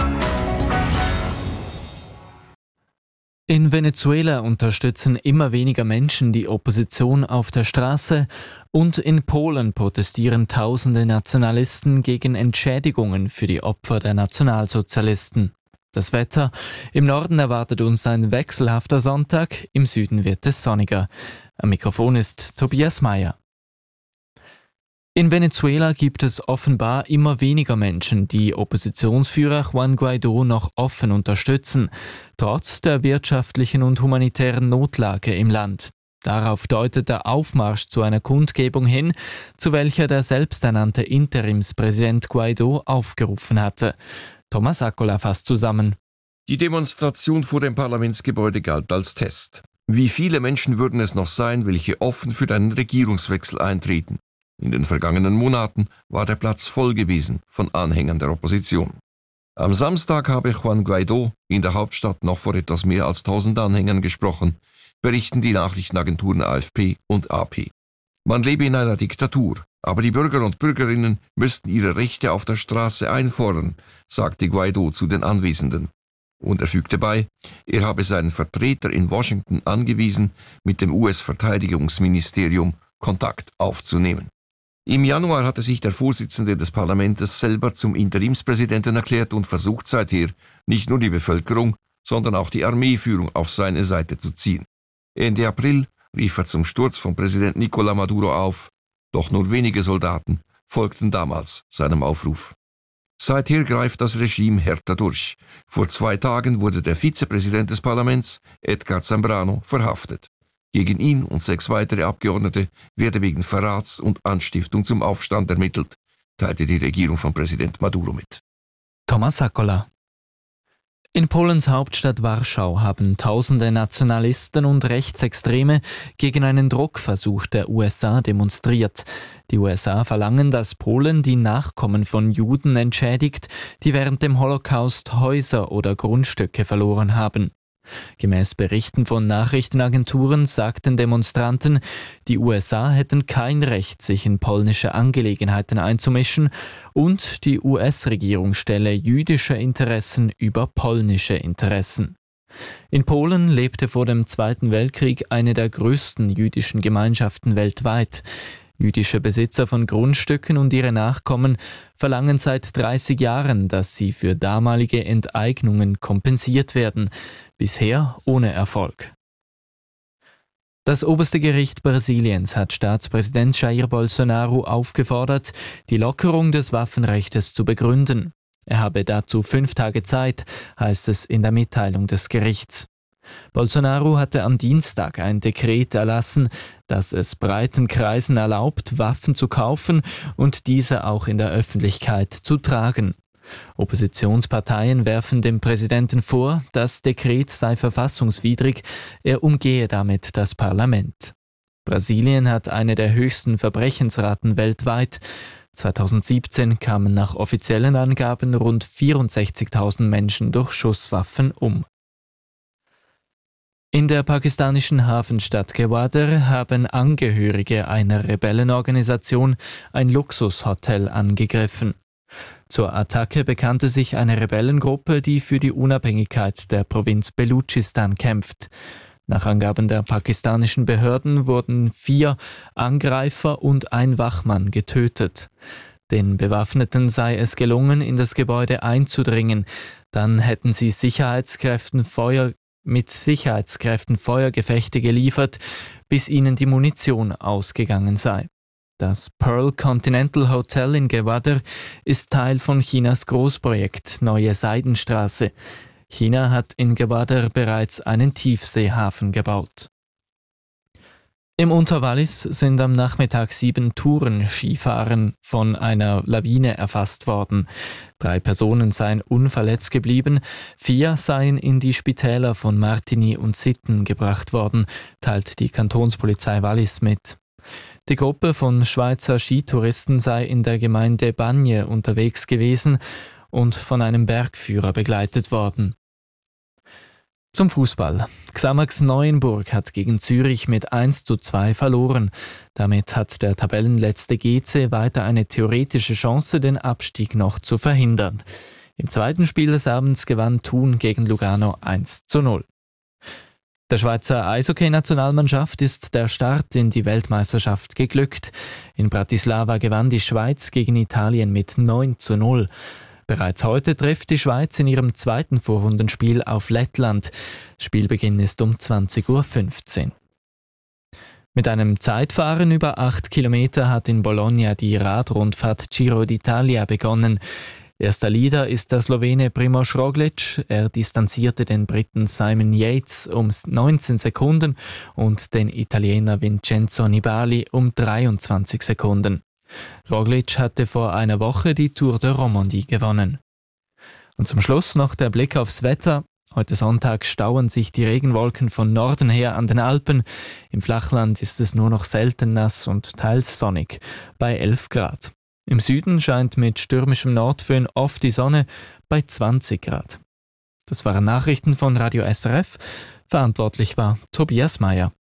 In Venezuela unterstützen immer weniger Menschen die Opposition auf der Straße und in Polen protestieren tausende Nationalisten gegen Entschädigungen für die Opfer der Nationalsozialisten. Das Wetter: im Norden erwartet uns ein wechselhafter Sonntag, im Süden wird es sonniger. Am Mikrofon ist Tobias Meyer. In Venezuela gibt es offenbar immer weniger Menschen, die Oppositionsführer Juan Guaidó noch offen unterstützen, trotz der wirtschaftlichen und humanitären Notlage im Land. Darauf deutet der Aufmarsch zu einer Kundgebung hin, zu welcher der selbsternannte Interimspräsident Guaidó aufgerufen hatte. Thomas Accola fasst zusammen. Die Demonstration vor dem Parlamentsgebäude galt als Test. Wie viele Menschen würden es noch sein, welche offen für einen Regierungswechsel eintreten? In den vergangenen Monaten war der Platz voll gewesen von Anhängern der Opposition. Am Samstag habe Juan Guaidó in der Hauptstadt noch vor etwas mehr als 1000 Anhängern gesprochen, berichten die Nachrichtenagenturen AFP und AP. Man lebe in einer Diktatur, aber die Bürger und Bürgerinnen müssten ihre Rechte auf der Straße einfordern, sagte Guaidó zu den Anwesenden. Und er fügte bei, er habe seinen Vertreter in Washington angewiesen, mit dem US-Verteidigungsministerium Kontakt aufzunehmen. Im Januar hatte sich der Vorsitzende des Parlaments selber zum Interimspräsidenten erklärt und versucht seither, nicht nur die Bevölkerung, sondern auch die Armeeführung auf seine Seite zu ziehen. Ende April rief er zum Sturz von Präsident Nicolás Maduro auf, doch nur wenige Soldaten folgten damals seinem Aufruf. Seither greift das Regime härter durch. Vor 2 Tagen wurde der Vizepräsident des Parlaments, Edgar Zambrano, verhaftet. Gegen ihn und 6 weitere Abgeordnete werde wegen Verrats und Anstiftung zum Aufstand ermittelt, teilte die Regierung von Präsident Maduro mit. Thomas Accola. In Polens Hauptstadt Warschau haben tausende Nationalisten und Rechtsextreme gegen einen Druckversuch der USA demonstriert. Die USA verlangen, dass Polen die Nachkommen von Juden entschädigt, die während dem Holocaust Häuser oder Grundstücke verloren haben. Gemäß Berichten von Nachrichtenagenturen sagten Demonstranten, die USA hätten kein Recht, sich in polnische Angelegenheiten einzumischen und die US-Regierung stelle jüdische Interessen über polnische Interessen. In Polen lebte vor dem Zweiten Weltkrieg eine der größten jüdischen Gemeinschaften weltweit. Jüdische Besitzer von Grundstücken und ihre Nachkommen verlangen seit 30 Jahren, dass sie für damalige Enteignungen kompensiert werden, bisher ohne Erfolg. Das oberste Gericht Brasiliens hat Staatspräsident Jair Bolsonaro aufgefordert, die Lockerung des Waffenrechts zu begründen. Er habe dazu 5 Tage Zeit, heißt es in der Mitteilung des Gerichts. Bolsonaro hatte am Dienstag ein Dekret erlassen, das es breiten Kreisen erlaubt, Waffen zu kaufen und diese auch in der Öffentlichkeit zu tragen. Oppositionsparteien werfen dem Präsidenten vor, das Dekret sei verfassungswidrig, er umgehe damit das Parlament. Brasilien hat eine der höchsten Verbrechensraten weltweit. 2017 kamen nach offiziellen Angaben rund 64.000 Menschen durch Schusswaffen um. In der pakistanischen Hafenstadt Gwadar haben Angehörige einer Rebellenorganisation ein Luxushotel angegriffen. Zur Attacke bekannte sich eine Rebellengruppe, die für die Unabhängigkeit der Provinz Belutschistan kämpft. Nach Angaben der pakistanischen Behörden wurden 4 Angreifer und ein Wachmann getötet. Den Bewaffneten sei es gelungen, in das Gebäude einzudringen. Dann hätten sie mit Sicherheitskräften Feuergefechte geliefert, bis ihnen die Munition ausgegangen sei. Das Pearl Continental Hotel in Gwadar ist Teil von Chinas Großprojekt Neue Seidenstraße. China hat in Gwadar bereits einen Tiefseehafen gebaut. Im Unterwallis sind am Nachmittag 7 Tourenskifahrer von einer Lawine erfasst worden. 3 Personen seien unverletzt geblieben, 4 seien in die Spitäler von Martigny und Sitten gebracht worden, teilt die Kantonspolizei Wallis mit. Die Gruppe von Schweizer Skitouristen sei in der Gemeinde Bagne unterwegs gewesen und von einem Bergführer begleitet worden. Zum Fußball. Xamax Neuenburg hat gegen Zürich mit 1:2 verloren. Damit hat der Tabellenletzte GC weiter eine theoretische Chance, den Abstieg noch zu verhindern. Im zweiten Spiel des Abends gewann Thun gegen Lugano 1:0. Der Schweizer Eishockey-Nationalmannschaft ist der Start in die Weltmeisterschaft geglückt. In Bratislava gewann die Schweiz gegen Italien mit 9:0. Bereits heute trifft die Schweiz in ihrem zweiten Vorrundenspiel auf Lettland. Spielbeginn ist um 20:15 Uhr. Mit einem Zeitfahren über 8 Kilometer hat in Bologna die Radrundfahrt Giro d'Italia begonnen. Erster Leader ist der Slowene Primož Roglič. Er distanzierte den Briten Simon Yates um 19 Sekunden und den Italiener Vincenzo Nibali um 23 Sekunden. Roglič hatte vor einer Woche die Tour de Romandie gewonnen. Und zum Schluss noch der Blick aufs Wetter. Heute Sonntag stauen sich die Regenwolken von Norden her an den Alpen. Im Flachland ist es nur noch selten nass und teils sonnig, bei 11 Grad. Im Süden scheint mit stürmischem Nordföhn oft die Sonne bei 20 Grad. Das waren Nachrichten von Radio SRF. Verantwortlich war Tobias Meyer.